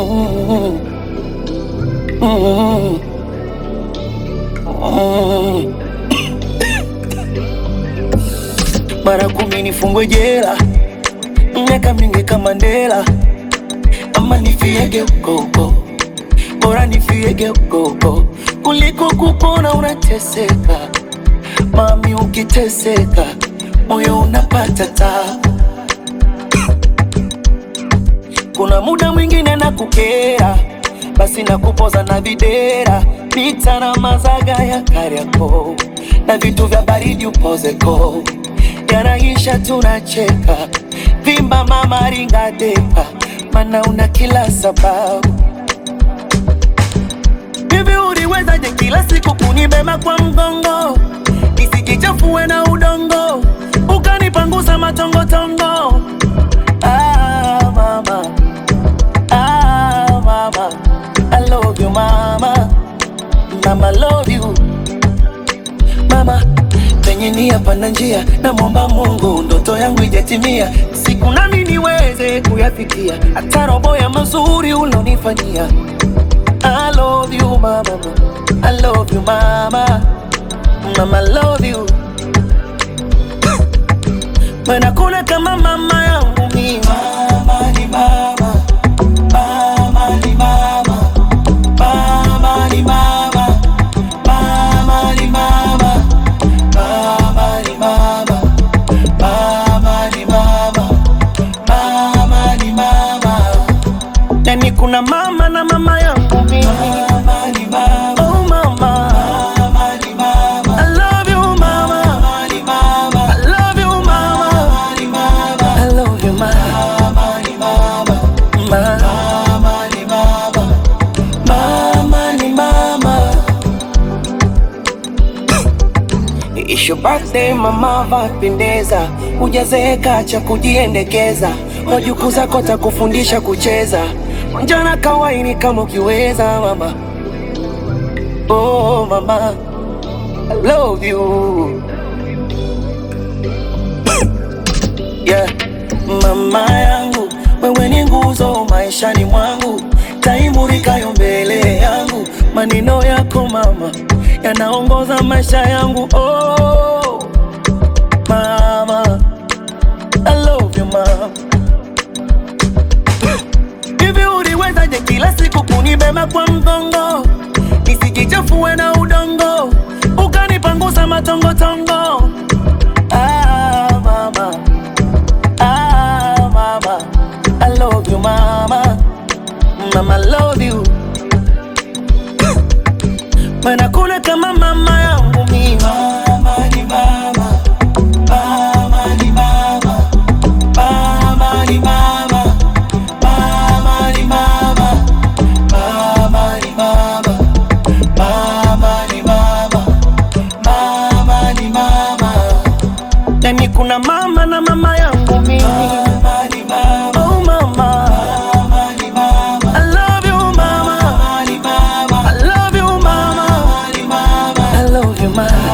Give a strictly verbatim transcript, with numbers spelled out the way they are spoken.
Mm, mm, mm. Mara kumi nifungwe jela, miaka mingi kama Mandela, ama nifiege huko, bora nifiege huko kuliko kupona unateseka. Mami, ukiteseka moyo unapata tabu. Kuna muda mwingine na kukera, basi na kupoza na videra, pita na mazaga ya Kariakoo na vitu vya baridi upozeko. Yanaisha tunacheka, vimba mama ringa depa, mana una kila sababu. Hivi uliwezaje kila siku kunibeba kwa mgongo, nisikichafue na udongo, ukanipangusa matongo tongo? Ah mama, ah mama, I love you mama, mama love you mama. Penye nia pana njia, na mwomba Mungu ndoto yangu ijatimia, siku nami niweze kuyafikia, hata robo ya mazuri ulonifanyia. I love you mama, I love you mama, mama I love you. Mana kuna kama mama yangu mimi. Mama ni mama, mama ni mama, mama ni mama, mama ni mama, mama ni mama, mama ni mama, mama ni mama. Yani kuna mama na mama yangu mimi. Mama ni mama, oh mama, mama ni mama, I love you mama, mama ni mama, I love you mama, mama ni mama, I love you mama, mama ni mama, mama ni mama, mama ni mama. It's your birthday mama, vapendeza, hujazeeka cha kujiendekeza, wajukuu zako takufundisha kucheza, njana kawaini kama ukiweza mama. Oh mama, I love you. Yeah, mama yangu, wewe ni nguzo maishani mwangu, taimurikayo mbele yangu, maneno yako mama yanaongoza maisha yangu. Oh mama, I love you mama. Hivi uliwezaje kila siku kunibeba kwa mgongo, nisikichafue na udongo, ukanipangusa matongo tongo? Ah mama, ah mama, I love you mama, mama I love you. Mana kuna kama mama yangu mimi. Mama ni mama, mama ni mama, mama ni mama, mama ni mama, mama ni mama, mama ni mama, mama ni mama. Yani kuna mama na mama yangu mimi. Mama ni mama, oh mama, mama ni mama, I love you mama, mama ni mama, I love you mama, mama ni mama, I love you mama.